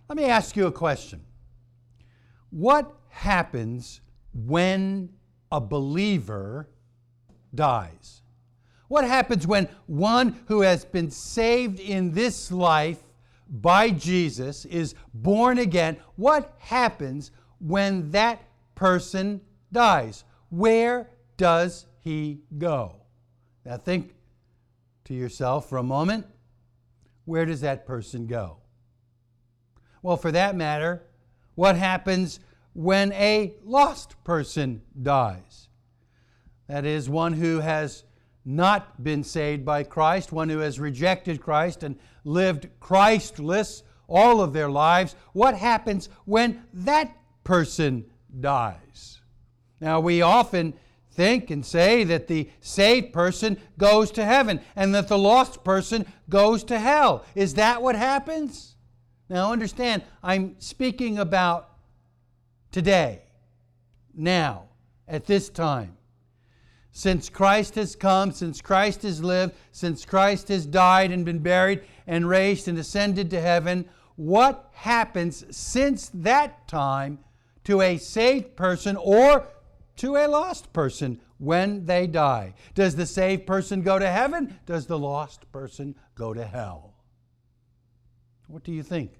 Let me ask you a question. What happens when a believer dies? What happens when one who has been saved in this life by Jesus is born again? What happens when that person dies? Where does he go? Now think to yourself for a moment. Where does that person go? Well, for that matter, what happens when a lost person dies? That is, one who has not been saved by Christ, one who has rejected Christ and lived Christless all of their lives. What happens when that person dies? Now, we often think and say that the saved person goes to heaven and that the lost person goes to hell. Is that what happens? Now understand, I'm speaking about today, now, at this time. Since Christ has come, since Christ has lived, since Christ has died and been buried and raised and ascended to heaven, what happens since that time to a saved person or to a lost person when they die? Does the saved person go to heaven? Does the lost person go to hell? What do you think?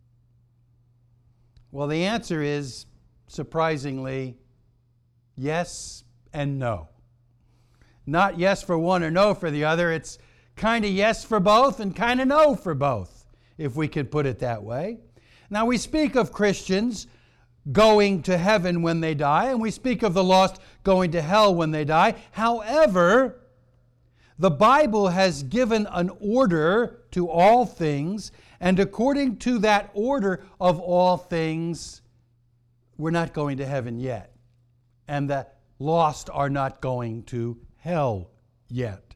Well, the answer is, surprisingly, yes and no. Not yes for one or no for the other. It's kind of yes for both and kind of no for both, if we could put it that way. Now, we speak of Christians going to heaven when they die, and we speak of the lost going to hell when they die. However, the Bible has given an order to all things, and according to that order of all things, we're not going to heaven yet, and the lost are not going to hell yet.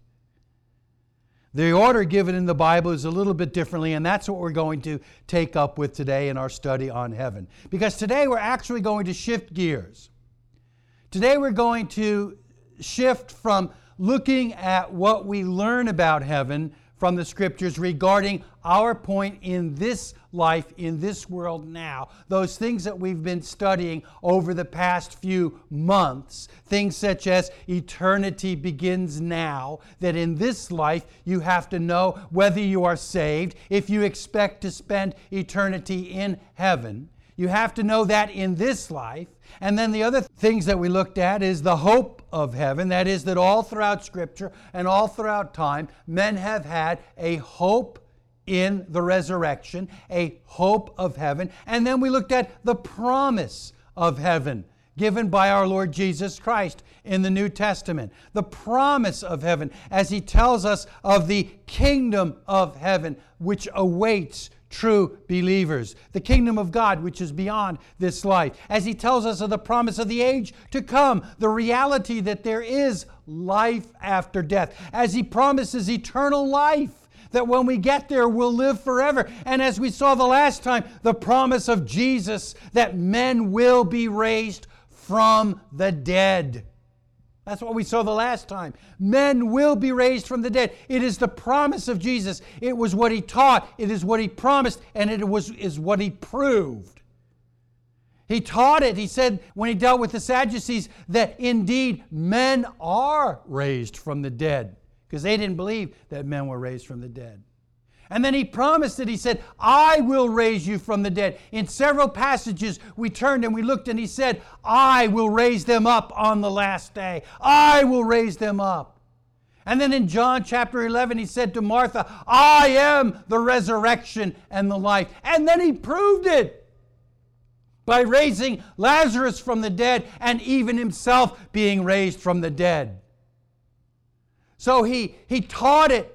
The order given in the Bible is a little bit differently, and that's what we're going to take up with today in our study on heaven. Because today we're actually going to shift gears. Today we're going to shift from looking at what we learn about heaven from the Scriptures regarding our point in this life, in this world now. Those things that we've been studying over the past few months. Things such as eternity begins now. That in this life you have to know whether you are saved. If you expect to spend eternity in heaven, you have to know that in this life. And then the other things that we looked at is the hope of heaven. That is, that all throughout Scripture and all throughout time, men have had a hope in the resurrection, a hope of heaven. And then we looked at the promise of heaven given by our Lord Jesus Christ in the New Testament. The promise of heaven as He tells us of the kingdom of heaven which awaits true believers. The kingdom of God which is beyond this life. As He tells us of the promise of the age to come. The reality that there is life after death. As He promises eternal life. That when we get there, we'll live forever. And as we saw the last time, the promise of Jesus that men will be raised from the dead. That's what we saw the last time. Men will be raised from the dead. It is the promise of Jesus. It was what He taught. It is what He promised. And it is what He proved. He taught it. He said when He dealt with the Sadducees that indeed men are raised from the dead. Because they didn't believe that men were raised from the dead. And then He promised it. He said, I will raise you from the dead. In several passages, we turned and we looked and He said, I will raise them up on the last day. I will raise them up. And then in John chapter 11, He said to Martha, I am the resurrection and the life. And then He proved it by raising Lazarus from the dead and even Himself being raised from the dead. So He taught it.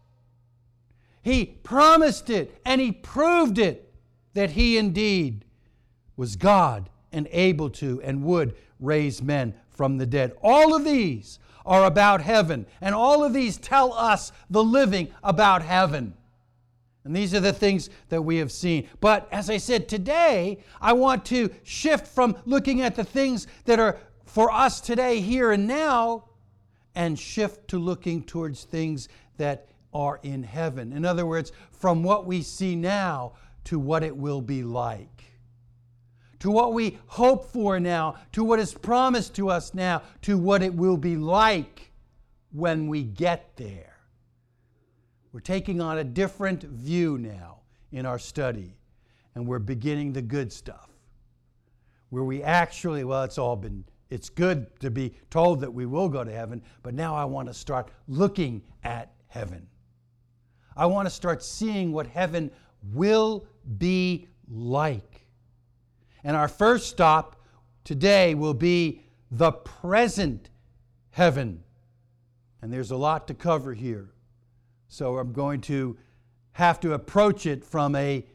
He promised it and He proved it that He indeed was God and able to and would raise men from the dead. All of these are about heaven, and all of these tell us the living about heaven. And these are the things that we have seen. But as I said, today I want to shift from looking at the things that are for us today, here and now, and shift to looking towards things that are in heaven. In other words, from what we see now to what it will be like, to what we hope for now, to what is promised to us now, to what it will be like when we get there. We're taking on a different view now in our study, and we're beginning the good stuff, where we actually, it's good to be told that we will go to heaven, but now I want to start looking at heaven. I want to start seeing what heaven will be like. And our first stop today will be the present heaven. And there's a lot to cover here. So I'm going to have to approach it from a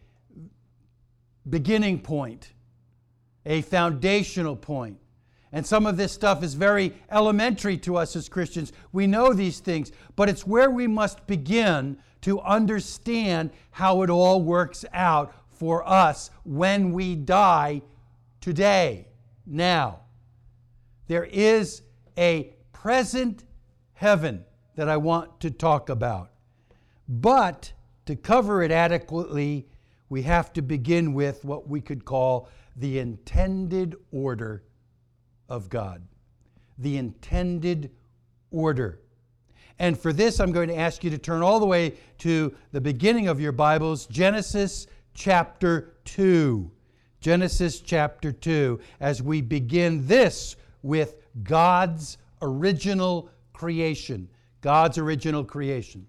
beginning point, a foundational point. And some of this stuff is very elementary to us as Christians. We know these things, but it's where we must begin to understand how it all works out for us when we die today, now. There is a present heaven that I want to talk about. But to cover it adequately, we have to begin with what we could call the intended order of God. The intended order. And for this, I'm going to ask you to turn all the way to the beginning of your Bibles, Genesis chapter 2. Genesis chapter 2, as we begin this with God's original creation. God's original creation.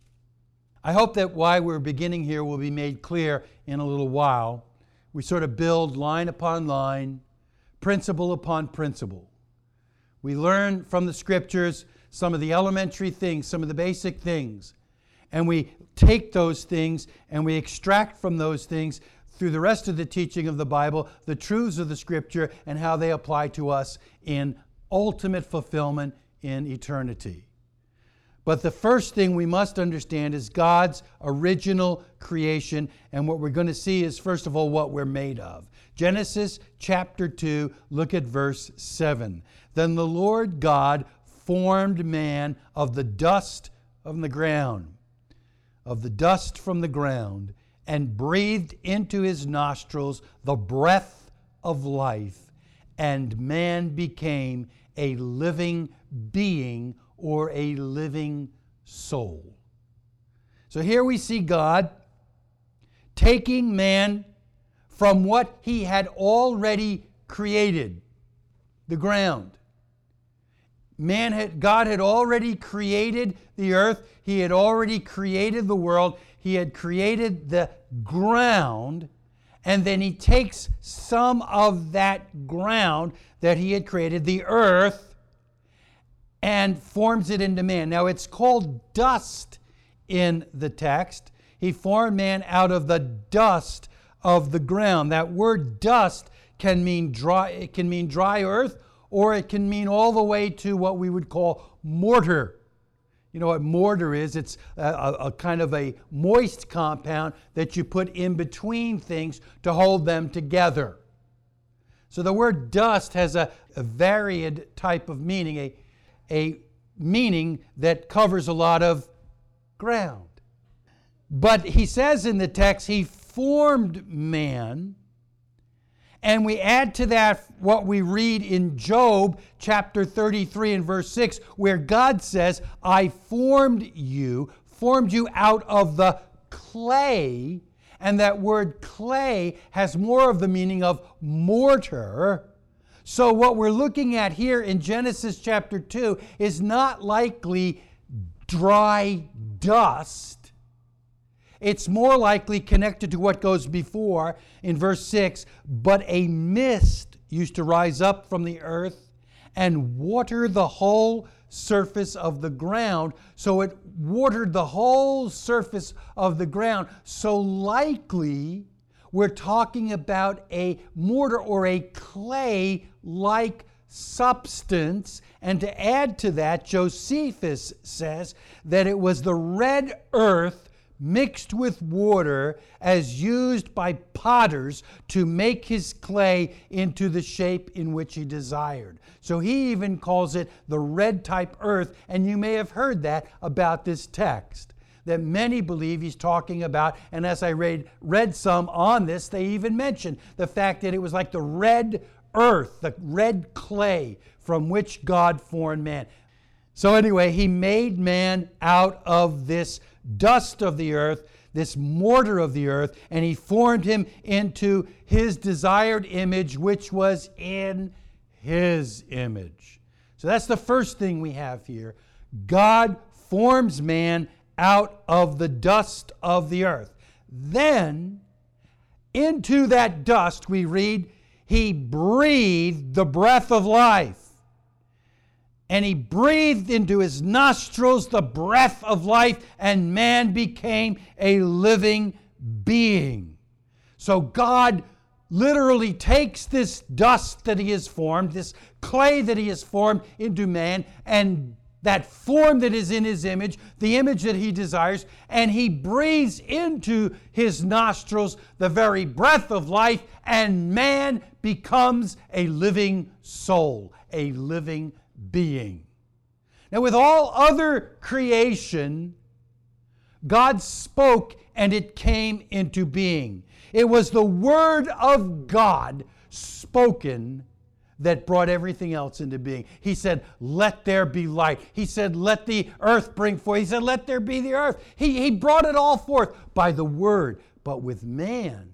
I hope that why we're beginning here will be made clear in a little while. We sort of build line upon line, principle upon principle. We learn from the Scriptures some of the elementary things, some of the basic things, and we take those things and we extract from those things through the rest of the teaching of the Bible, the truths of the Scripture and how they apply to us in ultimate fulfillment in eternity. But the first thing we must understand is God's original creation, and what we're going to see is, first of all, what we're made of. Genesis chapter 2, look at verse 7. Then the Lord God formed man of the dust of the ground, from the ground, and breathed into his nostrils the breath of life, and man became a living being, or a living soul. So here we see God taking man from what he had already created, the ground. God had already created the earth. He had already created the world. He had created the ground. And then he takes some of that ground that he had created, the earth, and forms it into man. Now it's called dust in the text. He formed man out of the dust of the ground. That word dust can mean dry. It can mean dry earth, or it can mean all the way to what we would call mortar. You know what mortar is? It's a kind of a moist compound that you put in between things to hold them together. So the word dust has a varied type of meaning, a meaning that covers a lot of ground. But he says in the text, he formed man. And we add to that what we read in Job chapter 33 and verse 6, where God says, I formed you out of the clay. And that word clay has more of the meaning of mortar. So what we're looking at here in Genesis chapter 2 is not likely dry dust. It's more likely connected to what goes before in verse 6. But a mist used to rise up from the earth and water the whole surface of the ground. So it watered the whole surface of the ground. So likely we're talking about a mortar or a clay-like substance. And to add to that, Josephus says that it was the red earth mixed with water as used by potters to make his clay into the shape in which he desired. So he even calls it the red type earth, and you may have heard that about this text. that many believe he's talking about. And as I read some on this, they even mentioned the fact that it was like the red earth, the red clay from which God formed man. So anyway, he made man out of this dust of the earth, this mortar of the earth, and he formed him into his desired image, which was in his image. So that's the first thing we have here. God forms man out of the dust of the earth. Then, into that dust, we read, he breathed the breath of life. And he breathed into his nostrils the breath of life, and man became a living being. So God literally takes this dust that he has formed, this clay that he has formed into man, and that form that is in his image, the image that he desires, and he breathes into his nostrils the very breath of life, and man becomes a living soul, a living being. Now, with all other creation, God spoke and it came into being. It was the Word of God spoken that brought everything else into being. He said, let there be light. He said, let the earth bring forth. He said, let there be the earth. He brought it all forth by the Word. But with man,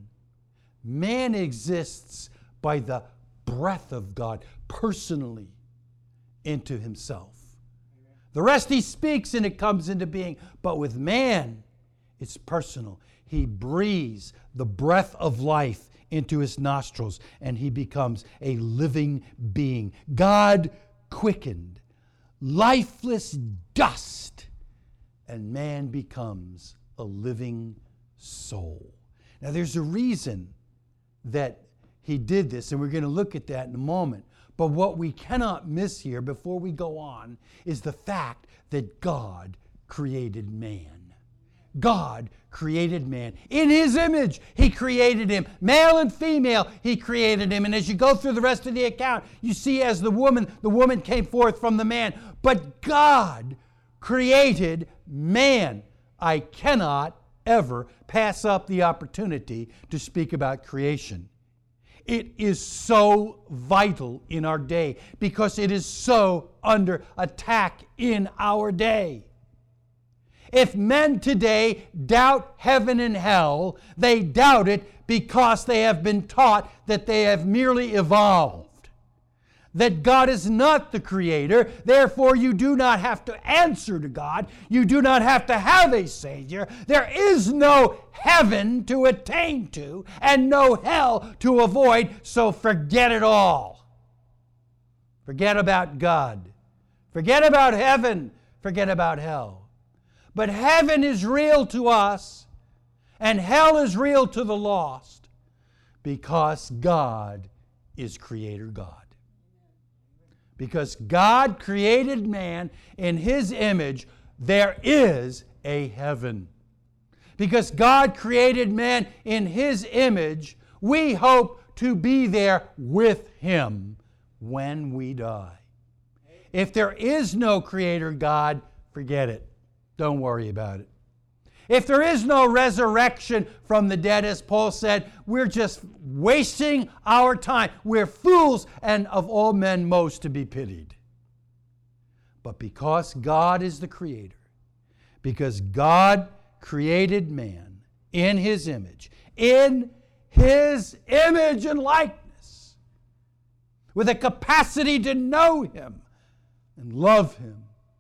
man exists by the breath of God personally into himself. The rest he speaks and it comes into being. But with man, it's personal. He breathes the breath of life into his nostrils and he becomes a living being. God quickened lifeless dust and man becomes a living soul. Now there's a reason that he did this, and we're going to look at that in a moment. But what we cannot miss here before we go on is the fact that God created man. God created man. In his image, he created him. Male and female, he created him. And as you go through the rest of the account, you see as the woman came forth from the man. But God created man. I cannot ever pass up the opportunity to speak about creation. It is so vital in our day because it is so under attack in our day. If men today doubt heaven and hell, they doubt it because they have been taught that they have merely evolved. That God is not the creator, therefore you do not have to answer to God. You do not have to have a Savior. There is no heaven to attain to and no hell to avoid, so forget it all. Forget about God. Forget about heaven. Forget about hell. But heaven is real to us and hell is real to the lost because God is Creator God. Because God created man in his image, there is a heaven. Because God created man in his image, we hope to be there with him when we die. If there is no Creator God, forget it. Don't worry about it. If there is no resurrection from the dead, as Paul said, we're just wasting our time. We're fools and of all men most to be pitied. But because God is the Creator, because God created man in his image and likeness, with a capacity to know him and love him,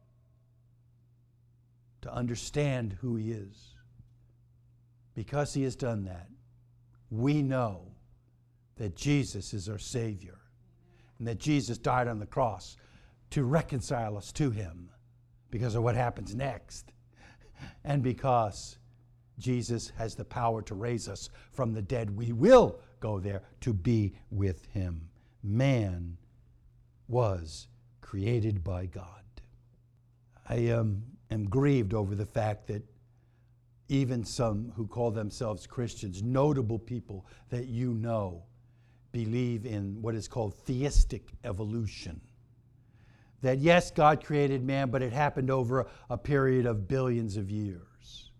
to understand who he is. Because he has done that, we know that Jesus is our Savior and that Jesus died on the cross to reconcile us to him because of what happens next and because Jesus has the power to raise us from the dead. We will go there to be with him. Man was created by God. I am grieved over the fact that even some who call themselves Christians, notable people that you know, believe in what is called theistic evolution. That yes, God created man, but it happened over a period of billions of years.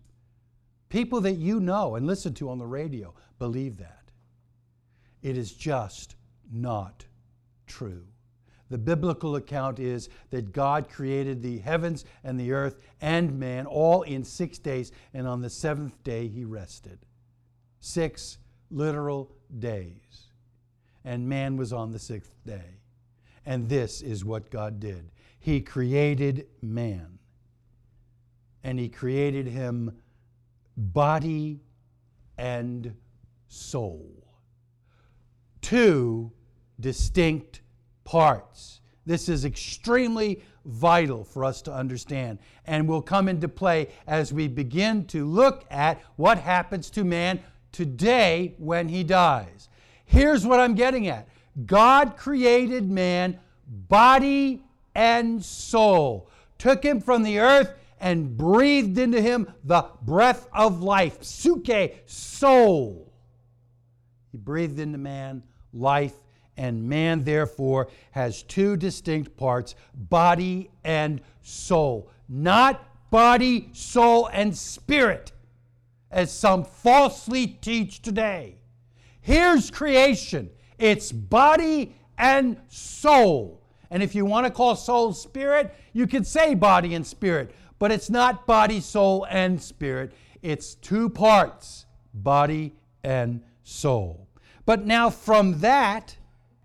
People that you know and listen to on the radio believe that. It is just not true. The biblical account is that God created the heavens and the earth and man all in 6 days, and on the seventh day he rested. 6 literal days. And man was on the sixth day. And this is what God did. He created man. And he created him body and soul. 2 distinct parts. This is extremely vital for us to understand and will come into play as we begin to look at what happens to man today when he dies. Here's what I'm getting at. God created man body and soul, took him from the earth and breathed into him the breath of life, psuche, soul. He breathed into man life, and man, therefore, has 2 distinct parts, body and soul. Not body, soul, and spirit, as some falsely teach today. Here's creation. It's body and soul. And if you want to call soul spirit, you could say body and spirit. But it's not body, soul, and spirit. It's 2 parts, body and soul. But now from that,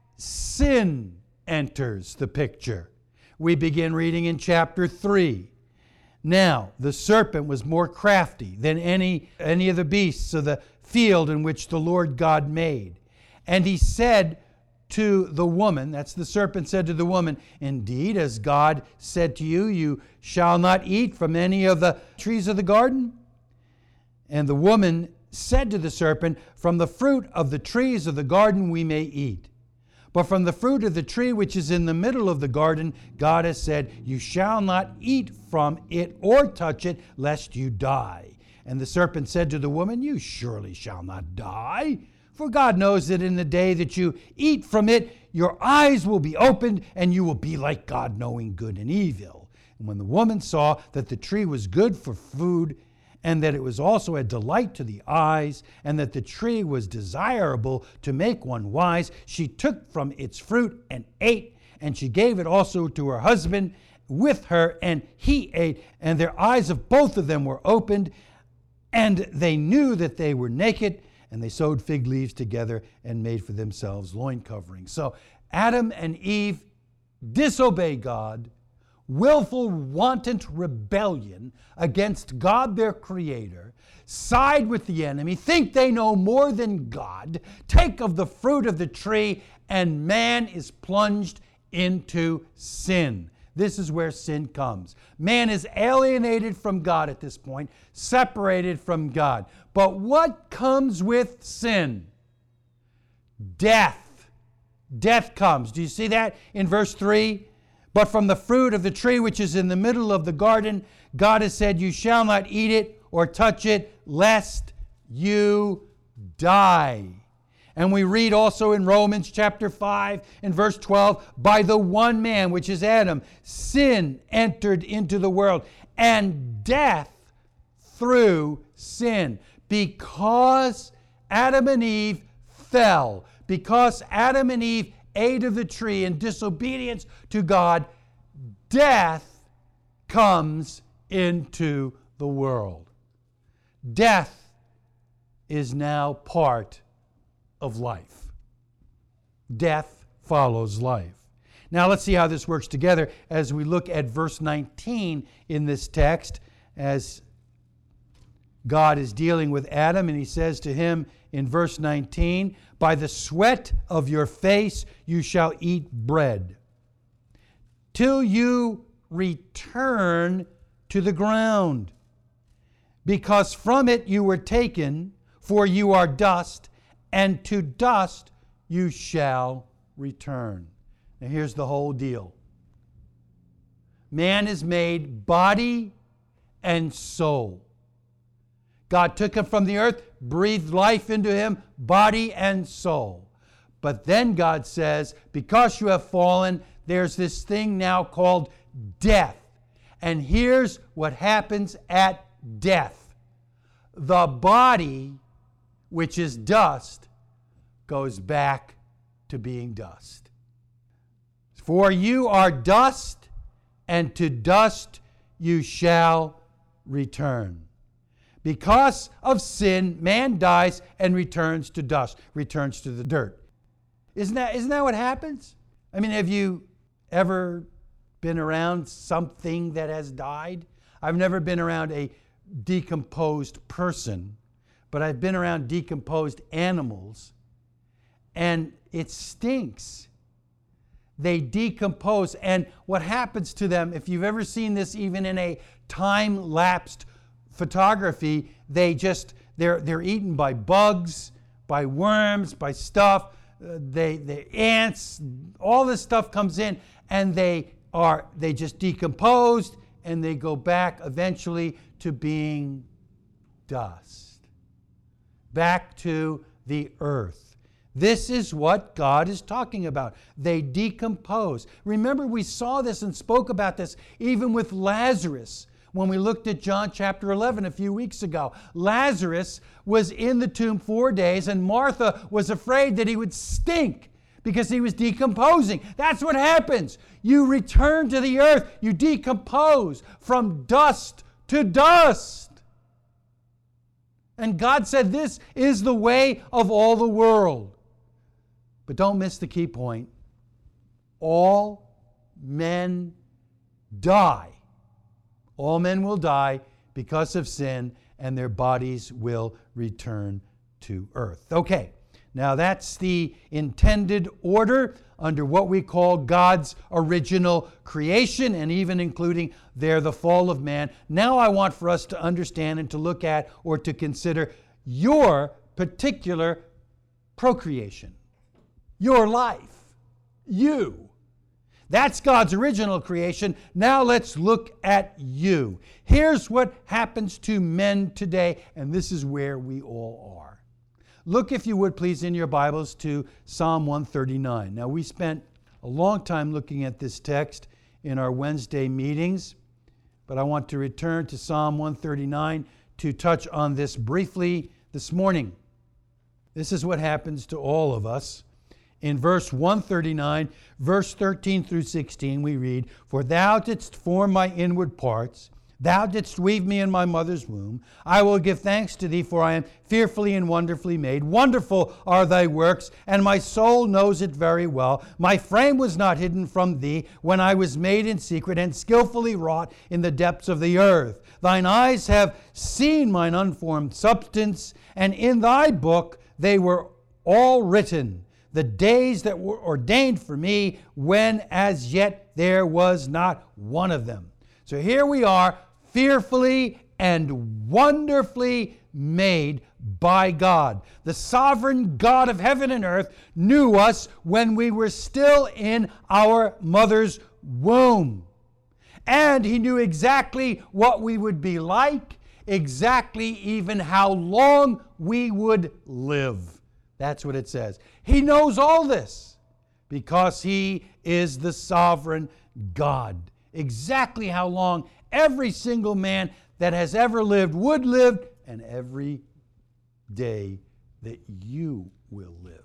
sin enters the picture. We begin reading in chapter 3. Now, the serpent was more crafty than any of the beasts of the field in which the Lord God made. And he said to the woman, that's the serpent said to the woman, indeed, as God said to you, you shall not eat from any of the trees of the garden. And the woman said to the serpent, from the fruit of the trees of the garden we may eat. But from the fruit of the tree which is in the middle of the garden, God has said, you shall not eat from it or touch it, lest you die. And the serpent said to the woman, you surely shall not die. For God knows that in the day that you eat from it, your eyes will be opened, and you will be like God, knowing good and evil. And when the woman saw that the tree was good for food, and that it was also a delight to the eyes, and that the tree was desirable to make one wise, she took from its fruit and ate, and she gave it also to her husband with her, and he ate, and their eyes of both of them were opened, and they knew that they were naked, and they sewed fig leaves together and made for themselves loin coverings. So Adam and Eve disobey God, willful, wanton rebellion against God, their creator, side with the enemy, think they know more than God, take of the fruit of the tree, and man is plunged into sin. This is where sin comes. Man is alienated from God at this point, separated from God. But what comes with sin? Death. Death comes. Do you see that in verse 3? But from the fruit of the tree which is in the middle of the garden, God has said, you shall not eat it or touch it, lest you die. And we read also in Romans chapter 5 and verse 12, by the one man, which is Adam, sin entered into the world, and death through sin. Because Adam and Eve fell, because Adam and Eve ate of the tree in disobedience to God, death comes into the world. Death is now part of life. Death follows life. Now let's see how this works together as we look at verse 19 in this text, as God is dealing with Adam, and he says to him in verse 19, by the sweat of your face you shall eat bread, till you return to the ground, because from it you were taken, for you are dust, and to dust you shall return. Now here's the whole deal. Man is made body and soul. God took him from the earth, breathed life into him, body and soul. But then God says, because you have fallen, there's this thing now called death. And here's what happens at death. the body, which is dust, goes back to being dust. For you are dust, and to dust you shall return. Because of sin, man dies and returns to dust, returns to the dirt. Isn't that what happens? I mean, have you ever been around something that has died? I've never been around a decomposed person, but I've been around decomposed animals, and it stinks. They decompose, and what happens to them, if you've ever seen this even in a time-lapsed photography, they're eaten by bugs, by worms, by stuff, they ants, all this stuff comes in, and they just decomposed, and they go back eventually to being dust, back to the earth. This is what God is talking about. They decompose. Remember, we saw this and spoke about this even with Lazarus when we looked at John chapter 11 a few weeks ago. Lazarus was in the tomb 4 days, and Martha was afraid that he would stink because he was decomposing. That's what happens. You return to the earth. You decompose from dust to dust. And God said this is the way of all the world. But don't miss the key point. All men die. All men will die because of sin, and their bodies will return to earth. Okay, now that's the intended order under what we call God's original creation, and even including there the fall of man. Now I want for us to understand and to look at or to consider your particular procreation. Your life. You. That's God's original creation. Now let's look at you. Here's what happens to men today, and this is where we all are. Look, if you would please, in your Bibles to Psalm 139. Now, we spent a long time looking at this text in our Wednesday meetings, but I want to return to Psalm 139 to touch on this briefly this morning. This is what happens to all of us. In verse 139, verse 13 through 16, we read, For thou didst form my inward parts, thou didst weave me in my mother's womb. I will give thanks to thee, for I am fearfully and wonderfully made. Wonderful are thy works, and my soul knows it very well. My frame was not hidden from thee when I was made in secret and skillfully wrought in the depths of the earth. Thine eyes have seen mine unformed substance, and in thy book they were all written, the days that were ordained for me, when as yet there was not one of them. So here we are, fearfully and wonderfully made by God. The sovereign God of heaven and earth knew us when we were still in our mother's womb. And He knew exactly what we would be like, exactly even how long we would live. That's what it says. He knows all this because He is the sovereign God. Exactly how long every single man that has ever lived would live, and every day that you will live.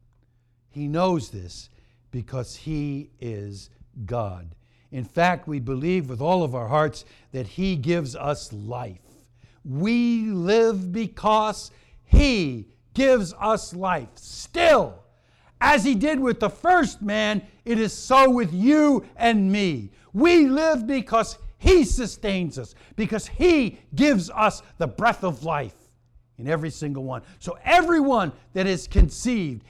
He knows this because He is God. In fact, we believe with all of our hearts that He gives us life. We live because He gives us life. Still, as He did with the first man, it is so with you and me. We live because He sustains us, because He gives us the breath of life in every single one. So everyone that is conceived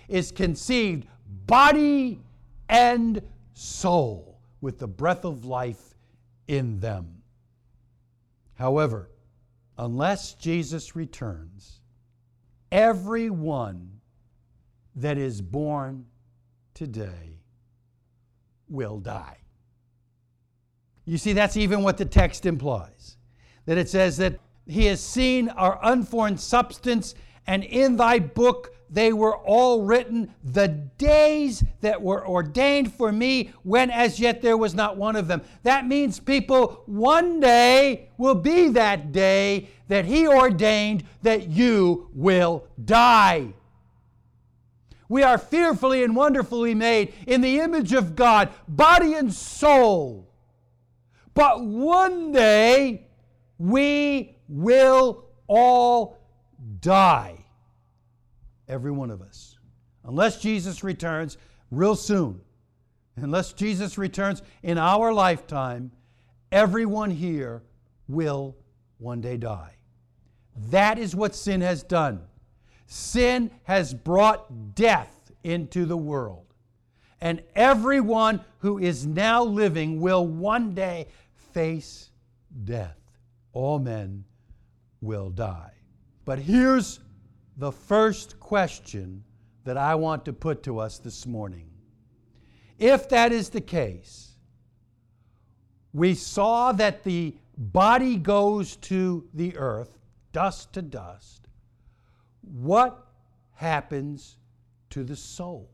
body and soul with the breath of life in them. However, unless Jesus returns, everyone that is born today will die. You see, that's even what the text implies. That it says that He has seen our unformed substance, and in thy book they were all written, the days that were ordained for me, when as yet there was not one of them. That means, people, one day will be that day that He ordained that you will die. We are fearfully and wonderfully made in the image of God, body and soul. But one day we will all die. Every one of us. Unless Jesus returns real soon. Unless Jesus returns in our lifetime, everyone here will one day die. That is what sin has done. Sin has brought death into the world. And everyone who is now living will one day face death. All men will die. But here's the first question that I want to put to us this morning. If that is the case, we saw that the body goes to the earth, dust to dust. What happens to the soul?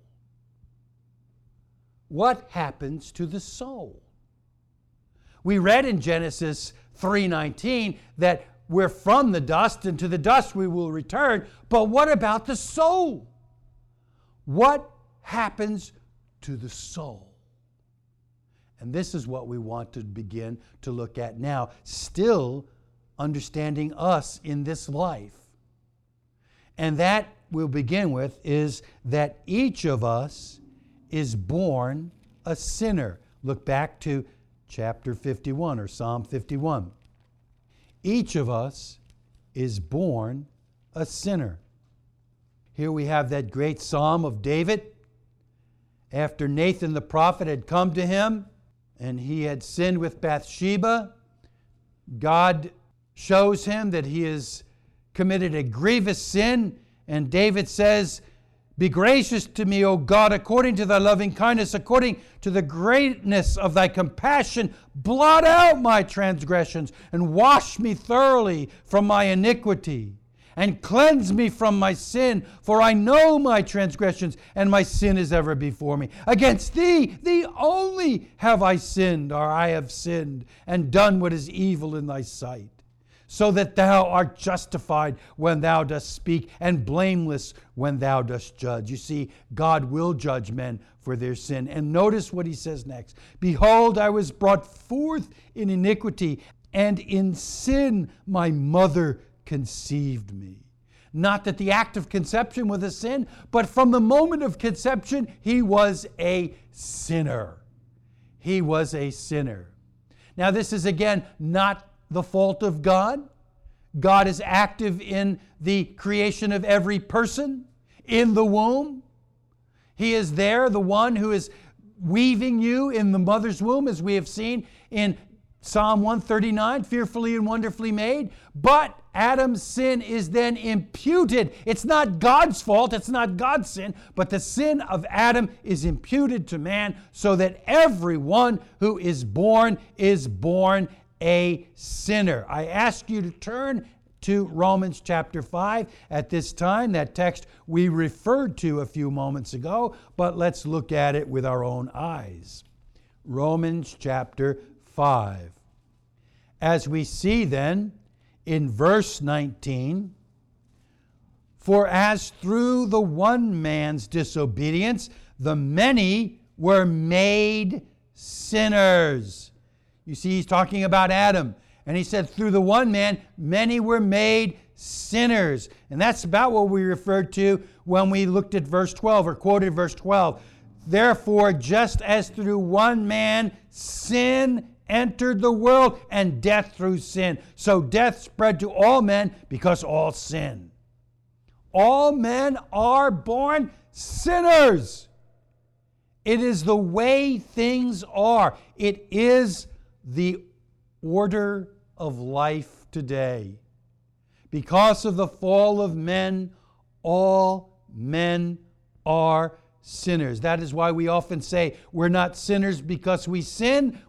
What happens to the soul? We read in Genesis 3:19 that we're from the dust, and to the dust we will return. But what about the soul? What happens to the soul? And this is what we want to begin to look at now, still understanding us in this life. And that we'll begin with is that each of us is born a sinner. Look back to chapter 51 or Psalm 51. Each of us is born a sinner. Here we have that great psalm of David. After Nathan the prophet had come to him and he had sinned with Bathsheba, God shows him that he has committed a grievous sin, and David says, "Be gracious to me, O God, according to thy loving kindness, according to the greatness of thy compassion, blot out my transgressions and wash me thoroughly from my iniquity and cleanse me from my sin, for I know my transgressions and my sin is ever before me. Against thee only have I sinned, or I have sinned and done what is evil in thy sight, so that thou art justified when thou dost speak, and blameless when thou dost judge." You see, God will judge men for their sin. And notice what he says next. "Behold, I was brought forth in iniquity, and in sin my mother conceived me." Not that the act of conception was a sin, but from the moment of conception, he was a sinner. He was a sinner. Now, this is again not the fault of God. God is active in the creation of every person in the womb. He is there, the one who is weaving you in the mother's womb, as we have seen in Psalm 139, fearfully and wonderfully made. But Adam's sin is then imputed. It's not God's fault, it's not God's sin, but the sin of Adam is imputed to man, so that everyone who is born a sinner. I ask you to turn to Romans chapter 5 at this time, that text we referred to a few moments ago, but let's look at it with our own eyes. Romans chapter 5. As we see then in verse 19, "For as through the one man's disobedience the many were made sinners." You see, he's talking about Adam. And he said, through the one man, many were made sinners. And that's about what we referred to when we looked at verse 12, or quoted verse 12. "Therefore, just as through one man sin entered the world, and death through sin, so death spread to all men because all sin." All men are born sinners. It is the way things are. It is the order of life today. Because of the fall of men, all men are sinners. That is why we often say we're not sinners because we sin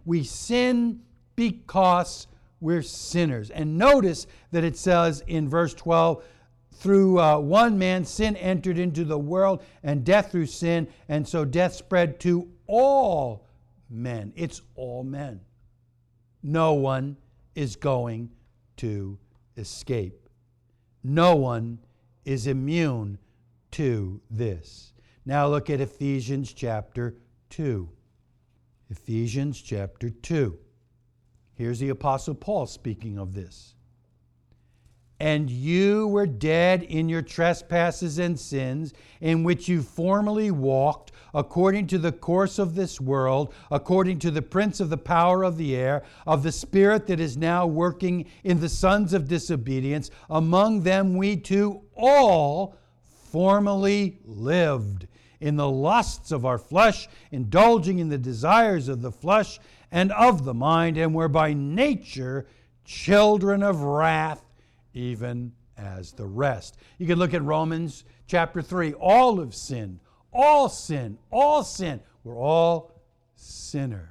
because we're sinners. And notice that it says in verse 12, through one man, sin entered into the world, and death through sin, and so death spread to all men. It's all men. No one is going to escape. No one is immune to this. Now look at Ephesians chapter 2. Ephesians chapter 2. Here's the Apostle Paul speaking of this. And you were dead in your trespasses and sins, in which you formerly walked, according to the course of this world, according to the prince of the power of the air, of the spirit that is now working in the sons of disobedience. Among them we too all formerly lived in the lusts of our flesh, indulging in the desires of the flesh and of the mind, and were by nature children of wrath, even as the rest. You can look at Romans chapter 3. All have sinned. All sin. All sin. We're all sinners.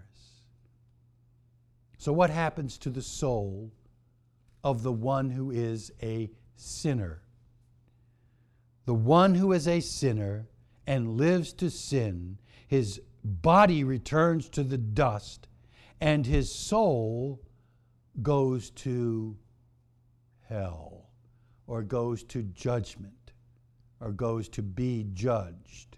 So what happens to the soul of the one who is a sinner? The one who is a sinner and lives to sin, his body returns to the dust, and his soul goes to hell, or goes to judgment, or goes to be judged.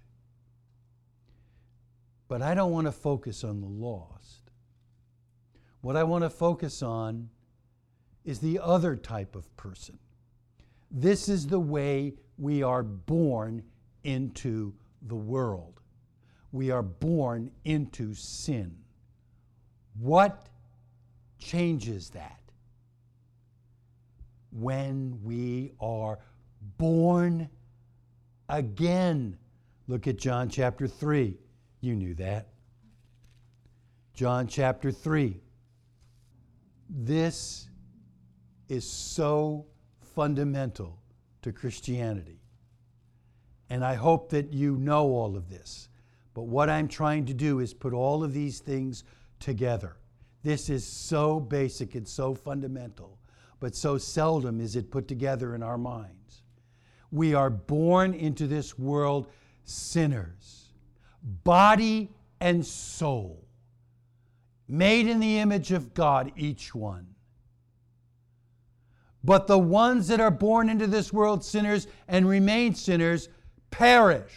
But I don't want to focus on the lost. What I want to focus on is the other type of person. This is the way we are born into the world. We are born into sin. What changes that? When we are born again. Look at John chapter 3. You knew that. John chapter 3. This is so fundamental to Christianity. And I hope that you know all of this. But what I'm trying to do is put all of these things together. This is so basic and so fundamental, but so seldom is it put together in our minds. We are born into this world sinners, body and soul, made in the image of God, each one. But the ones that are born into this world sinners and remain sinners perish.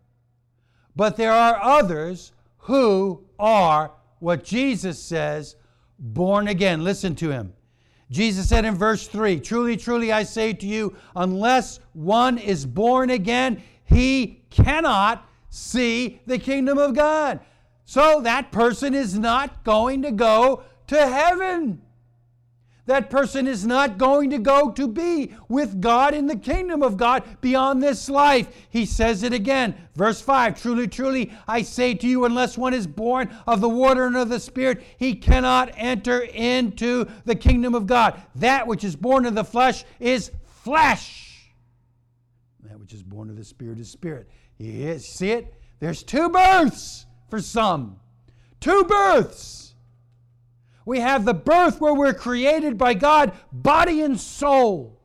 But there are others who are, what Jesus says, born again. Listen to him. Jesus said in verse 3, "Truly, truly, I say to you, unless one is born again, he cannot see the kingdom of God." So that person is not going to go to heaven. That person is not going to go to be with God in the kingdom of God beyond this life. He says it again. Verse 5, "Truly, truly, I say to you, unless one is born of the water and of the Spirit, he cannot enter into the kingdom of God. That which is born of the flesh is flesh. That which is born of the Spirit is spirit." See it? There's two births for some. Two births. We have the birth where we're created by God, body and soul.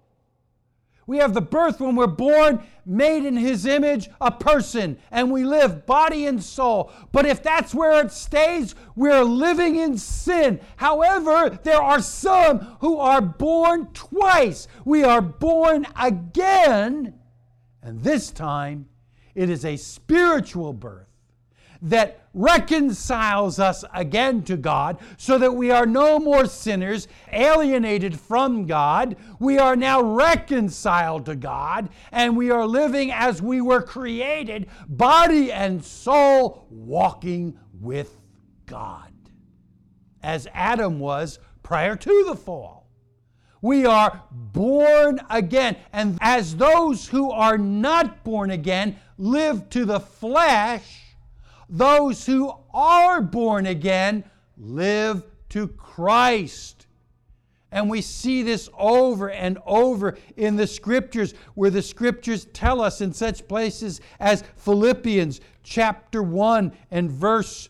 We have the birth when we're born, made in His image, a person, and we live body and soul. But if that's where it stays, we're living in sin. However, there are some who are born twice. We are born again, and this time it is a spiritual birth that reconciles us again to God, so that we are no more sinners, alienated from God. We are now reconciled to God, and we are living as we were created, body and soul, walking with God, as Adam was prior to the fall. We are born again, and as those who are not born again live to the flesh, those who are born again live to Christ. And we see this over and over in the Scriptures, where the Scriptures tell us in such places as Philippians chapter 1 and verse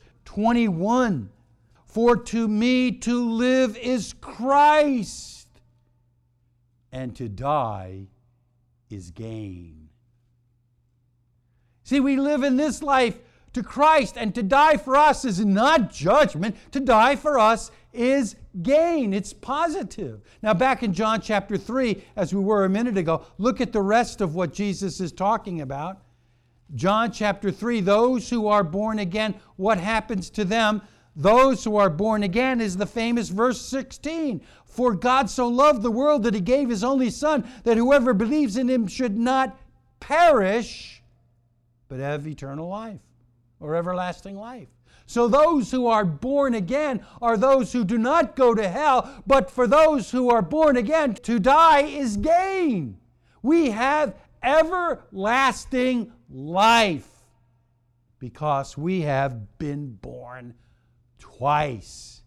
21, "For to me to live is Christ, and to die is gain. See, we live in this life to Christ, and to die for us is not judgment. To die for us is gain. It's positive. Now, back in John chapter 3, as we were a minute ago, look at the rest of what Jesus is talking about. John chapter 3, those who are born again, what happens to them? Those who are born again is the famous verse 16. For God so loved the world that he gave his only Son, that whoever believes in him should not perish, but have eternal life, or everlasting life. So those who are born again are those who do not go to hell, but for those who are born again, to die is gain. We have everlasting life because we have been born twice.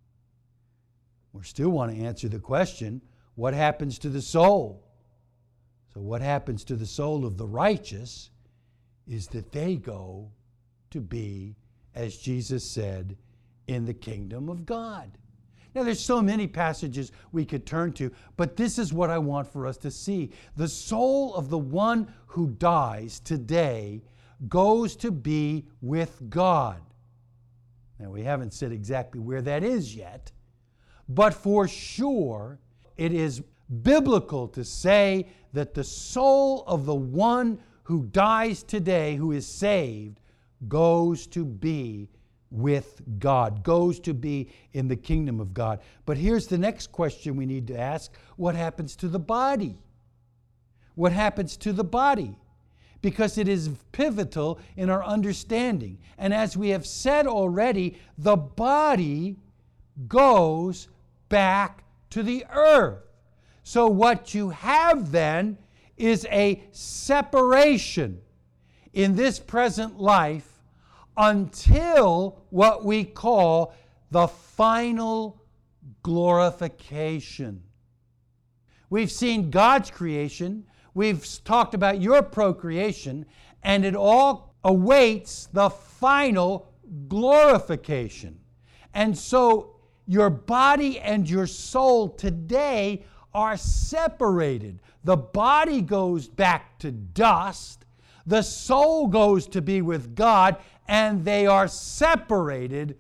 We still want to answer the question, what happens to the soul? So what happens to the soul of the righteous is that they go to be, as Jesus said, in the kingdom of God. Now, there's so many passages we could turn to, but this is what I want for us to see. The soul of the one who dies today goes to be with God. Now, we haven't said exactly where that is yet, but for sure, it is biblical to say that the soul of the one who dies today, who is saved, goes to be with God, goes to be in the kingdom of God. But here's the next question we need to ask. What happens to the body? What happens to the body? Because it is pivotal in our understanding. And as we have said already, the body goes back to the earth. So what you have then is a separation in this present life until what we call the final glorification. We've seen God's creation, we've talked about your procreation, and it all awaits the final glorification. And so your body and your soul today are separated. The body goes back to dust, the soul goes to be with God, and they are separated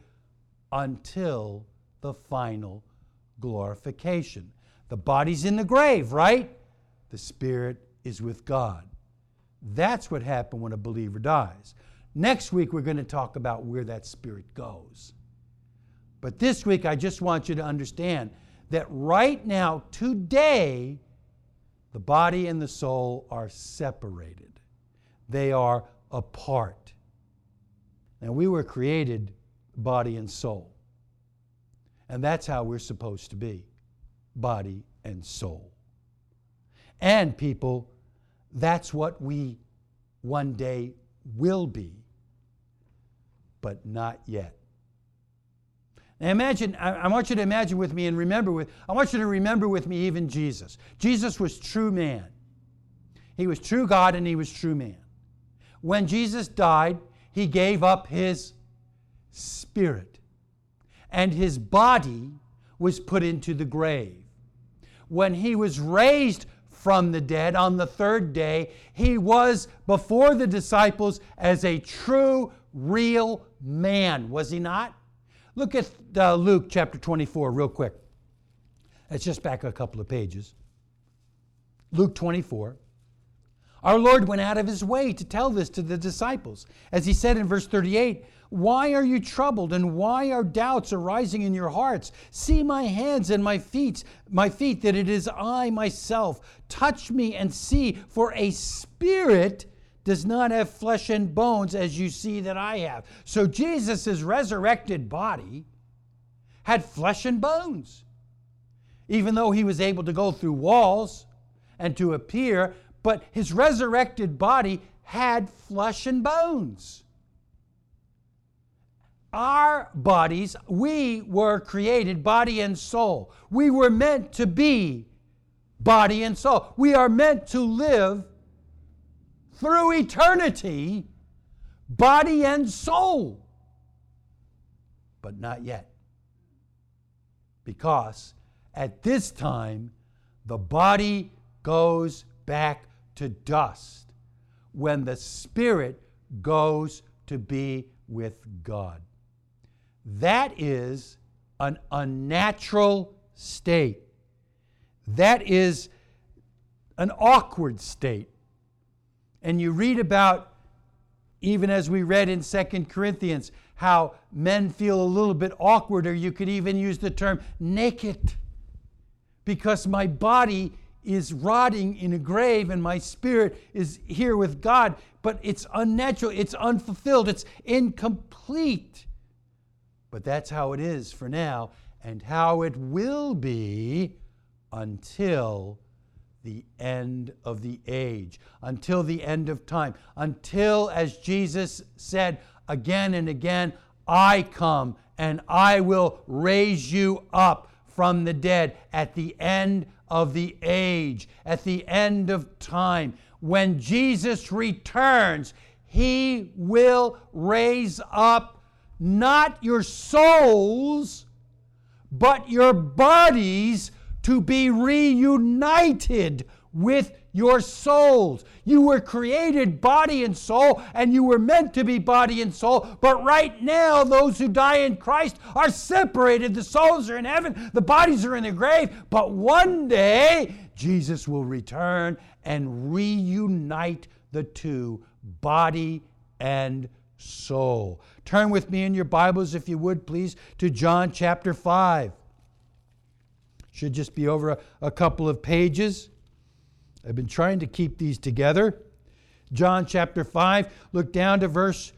until the final glorification. The body's in the grave, right? The spirit is with God. That's what happens when a believer dies. Next week, we're going to talk about where that spirit goes. But this week, I just want you to understand that right now, today, the body and the soul are separated. They are apart. Now, we were created body and soul. And that's how we're supposed to be, body and soul. And people, that's what we one day will be, but not yet. Now imagine, I want you to imagine with me and I want you to remember with me even Jesus. Jesus was true man. He was true God and he was true man. When Jesus died, he gave up his spirit, and his body was put into the grave. When he was raised from the dead on the third day, he was before the disciples as a true, real man, was he not? Look at Luke chapter 24 real quick. Let's just back a couple of pages. Luke 24. Our Lord went out of his way to tell this to the disciples. As he said in verse 38, "Why are you troubled, and why are doubts arising in your hearts? See my hands and my feet, that it is I myself. Touch me and see, for a spirit does not have flesh and bones as you see that I have." So Jesus' resurrected body had flesh and bones. Even though he was able to go through walls and to appear, but his resurrected body had flesh and bones. Our bodies, we were created body and soul. We were meant to be body and soul. We are meant to live through eternity, body and soul. But not yet. Because at this time, the body goes back to dust when the spirit goes to be with God. That is an unnatural state. That is an awkward state. And you read about, even as we read in 2 Corinthians, how men feel a little bit awkward, or you could even use the term naked, because my body is rotting in a grave and my spirit is here with God, but it's unnatural, it's unfulfilled, it's incomplete. But that's how it is for now, and how it will be until the end of the age, until the end of time, until, as Jesus said again and again, I come and I will raise you up from the dead at the end of the age, at the end of time. When Jesus returns, he will raise up not your souls, but your bodies to be reunited with your souls. You were created body and soul, and you were meant to be body and soul, but right now those who die in Christ are separated. The souls are in heaven, the bodies are in the grave, but one day Jesus will return and reunite the two, body and soul. Turn with me in your Bibles, if you would, please, to John chapter 5. Should just be over a couple of pages. I've been trying to keep these together. John chapter 5, look down to verse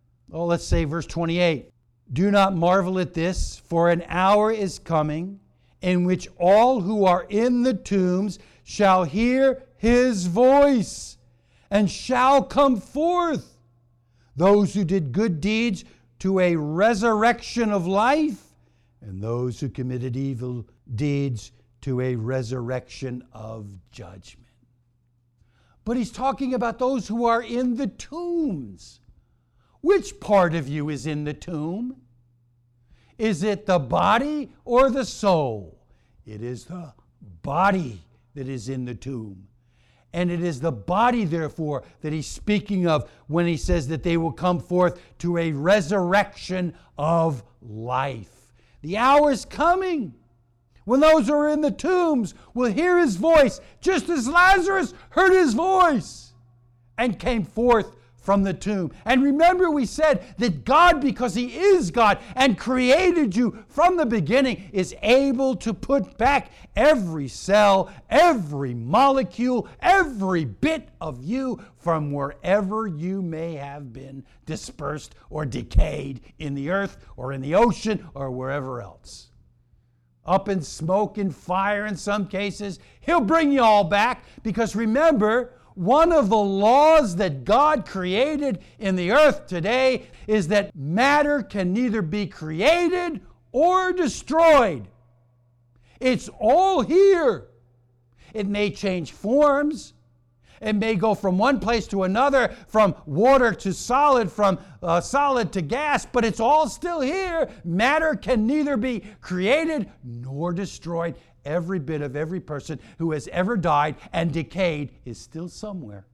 28. Do not marvel at this, for an hour is coming in which all who are in the tombs shall hear his voice and shall come forth. Those who did good deeds to a resurrection of life, and those who committed evil deeds to a resurrection of judgment. But he's talking about those who are in the tombs. Which part of you is in the tomb? Is it the body or the soul? It is the body that is in the tomb. And it is the body, therefore, that he's speaking of when he says that they will come forth to a resurrection of life. The hour is coming when those who are in the tombs will hear his voice, just as Lazarus heard his voice and came forth from the tomb. And remember, we said that God, because he is God and created you from the beginning, is able to put back every cell, every molecule, every bit of you from wherever you may have been dispersed or decayed in the earth or in the ocean or wherever else. Up in smoke and fire in some cases, he'll bring you all back, because remember, one of the laws that God created in the earth today is that matter can neither be created or destroyed. It's all here. It may change forms. It may go from one place to another, from water to solid, from solid to gas, but it's all still here. Matter can neither be created nor destroyed. Every bit of every person who has ever died and decayed is still somewhere.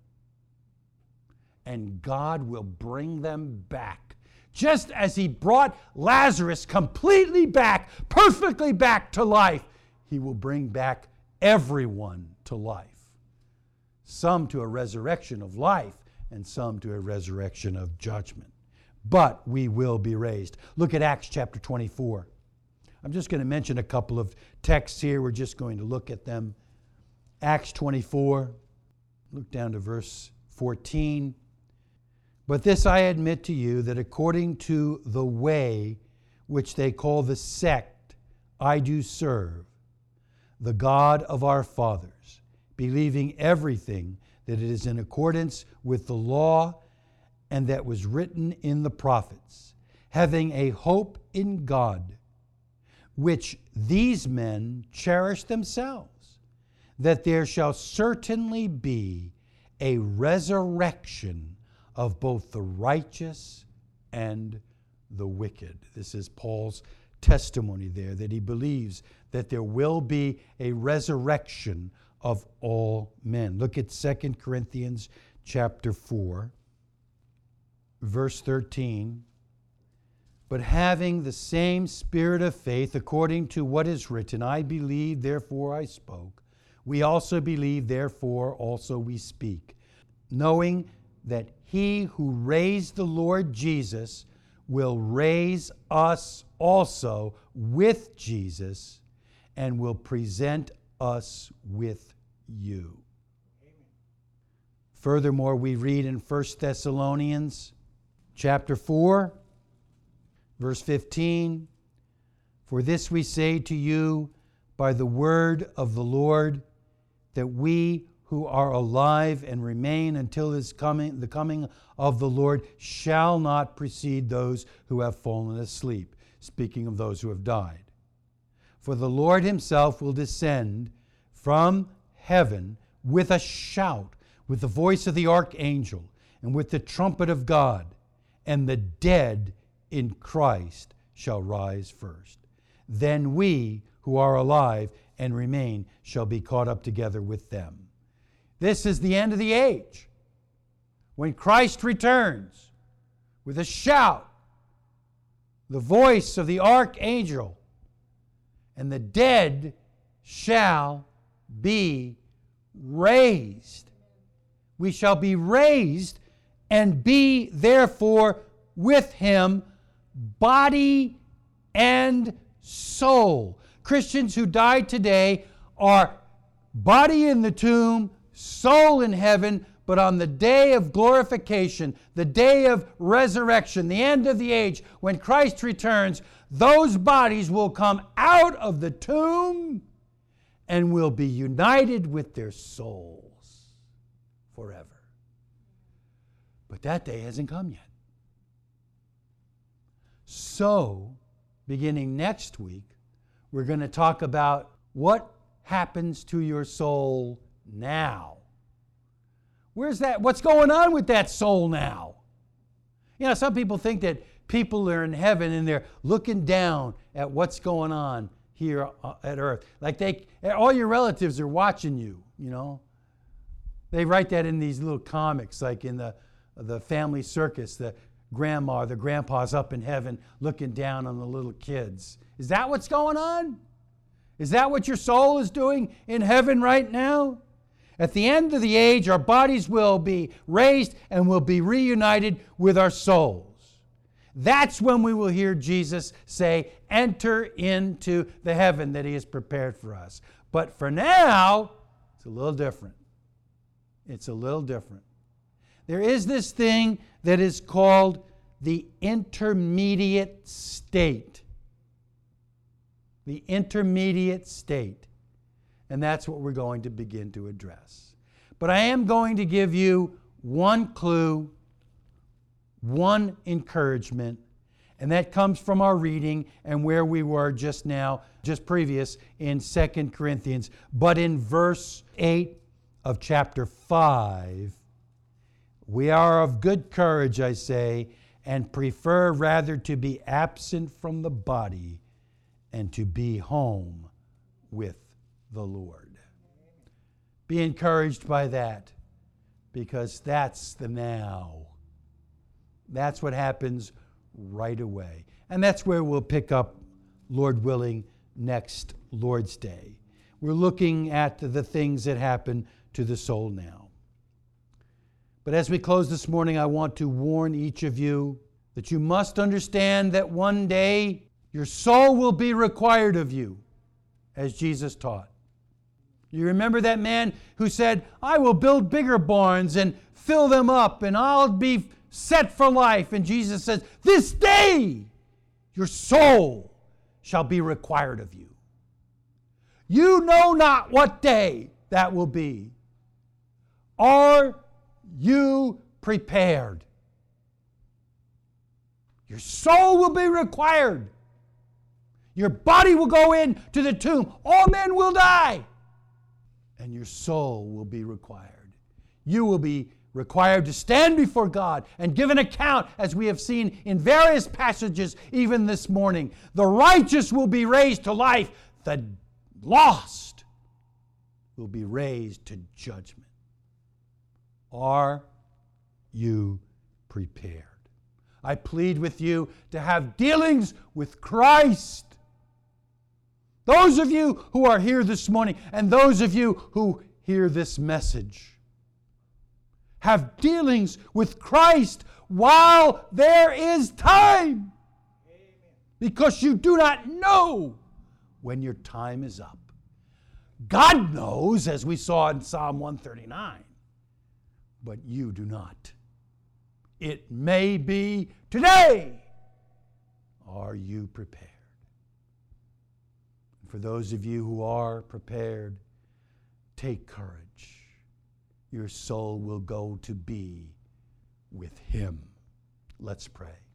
And God will bring them back. Just as he brought Lazarus completely back, perfectly back to life, he will bring back everyone to life. Some to a resurrection of life, and some to a resurrection of judgment. But we will be raised. Look at Acts chapter 24. I'm just going to mention a couple of texts here. We're just going to look at them. Acts 24, look down to verse 14. But this I admit to you, that according to the way which they call the sect, I do serve the God of our fathers, believing everything that it is in accordance with the law and that was written in the prophets, having a hope in God, which these men cherish themselves, that there shall certainly be a resurrection of both the righteous and the wicked. This is Paul's testimony there, that he believes that there will be a resurrection of all men. Look at 2 Corinthians chapter 4, verse 13. But having the same spirit of faith, according to what is written, I believe, therefore I spoke. We also believe, therefore also we speak, knowing that he who raised the Lord Jesus will raise us also with Jesus and will present us with you. Furthermore, we read in 1 Thessalonians chapter 4, verse 15, for this we say to you by the word of the Lord, that we who are alive and remain until the coming of the Lord shall not precede those who have fallen asleep, speaking of those who have died. For the Lord himself will descend from heaven with a shout, with the voice of the archangel, and with the trumpet of God, and the dead in Christ shall rise first. Then we who are alive and remain shall be caught up together with them. This is the end of the age, when Christ returns with a shout, the voice of the archangel, and the dead shall be raised. We shall be raised and be therefore with him, body and soul. Christians who die today are body in the tomb, soul in heaven, but on the day of glorification, the day of resurrection, the end of the age, when Christ returns, those bodies will come out of the tomb and will be united with their souls forever. But that day hasn't come yet. So, beginning next week, we're going to talk about what happens to your soul now. Where's that? What's going on with that soul now? You know, some people think that people are in heaven and they're looking down at what's going on here at earth. Like all your relatives are watching you, you know. They write that in these little comics, like in the family circus, the grandma or the grandpa's up in heaven looking down on the little kids. Is that what's going on? Is that what your soul is doing in heaven right now? At the end of the age, our bodies will be raised and will be reunited with our souls. That's when we will hear Jesus say, enter into the heaven that he has prepared for us. But for now, it's a little different. It's a little different. There is this thing that is called the intermediate state. The intermediate state. And that's what we're going to begin to address. But I am going to give you one clue, one encouragement, and that comes from our reading and where we were just now, just previous in 2 Corinthians. But in verse 8 of chapter 5, we are of good courage, I say, and prefer rather to be absent from the body and to be home with the Lord. Be encouraged by that, because that's the now. That's what happens right away. And that's where we'll pick up, Lord willing, next Lord's Day. We're looking at the things that happen to the soul now. But as we close this morning, I want to warn each of you that you must understand that one day your soul will be required of you, as Jesus taught. You remember that man who said, I will build bigger barns and fill them up, and I'll be set for life. And Jesus says, this day your soul shall be required of you. You know not what day that will be. Are you prepared? Your soul will be required. Your body will go into the tomb. All men will die. And your soul will be required. You will be required to stand before God and give an account, as we have seen in various passages even this morning. The righteous will be raised to life. The lost will be raised to judgment. Are you prepared? I plead with you to have dealings with Christ. Those of you who are here this morning and those of you who hear this message, have dealings with Christ while there is time. Because you do not know when your time is up. God knows, as we saw in Psalm 139, but you do not. It may be today. Are you prepared? For those of you who are prepared, take courage. Your soul will go to be with Him. Let's pray.